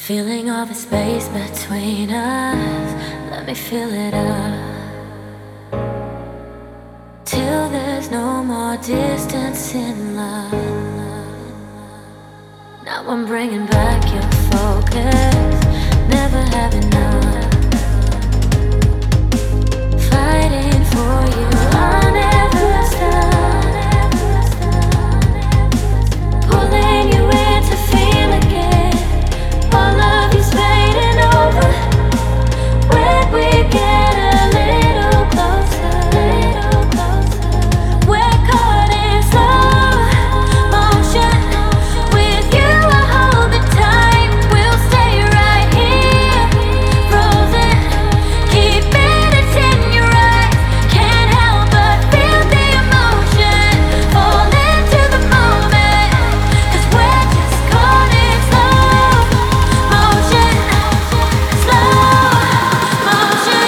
Feeling all the space between us, let me fill it up till there's no more distance in love. Now I'm bringing back your focus, never have enough. Fighting for you, I'll never stop. Pulling you in to feel again. All of you's fading over when we get a little closer, little closer. We're caught in slow motion. With you, I hold the time. We'll stay right here, frozen. Keep minutes in your eyes. Can't help but feel the emotion. Fall into the moment, 'cause we're just caught in slow motion, slow motion.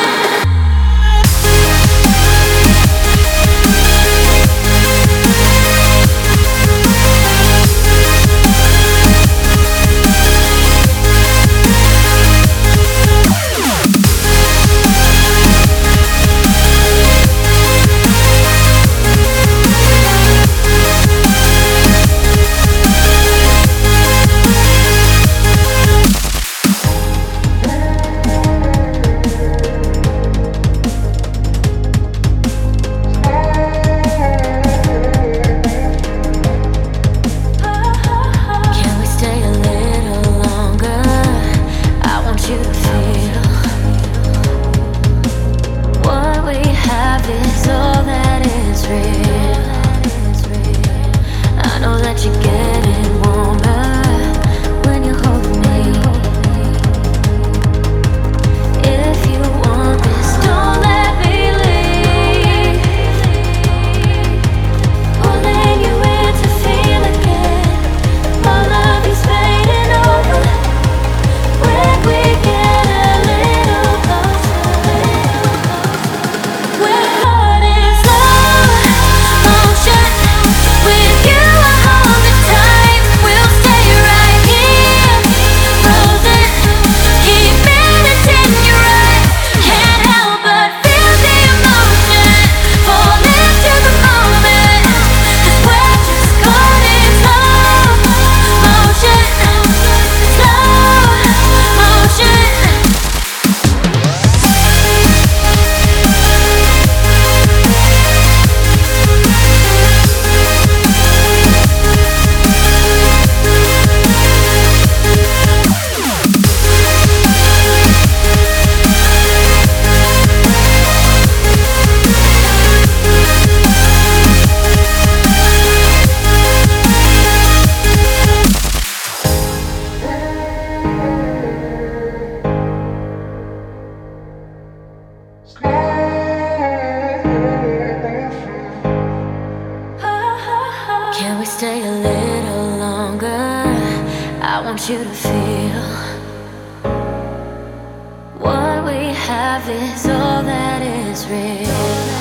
Can we stay a little longer? I want you to feel what we have is all that is real. I know that you're getting warmer when you're holding me. If you want this, don't let me leave. Pulling you in to feel again. All of you's fading over when we get a little closer, little closer. We're caught in slow motion. With you, I hold the time. We'll stay right here, frozen. Keep minutes in your eyes. Can't help but feel the emotion. Fall into the moment, 'cause we're just caught in slow motion, slow motion. Can we stay a little longer? I want you to feel what we have is all that is real.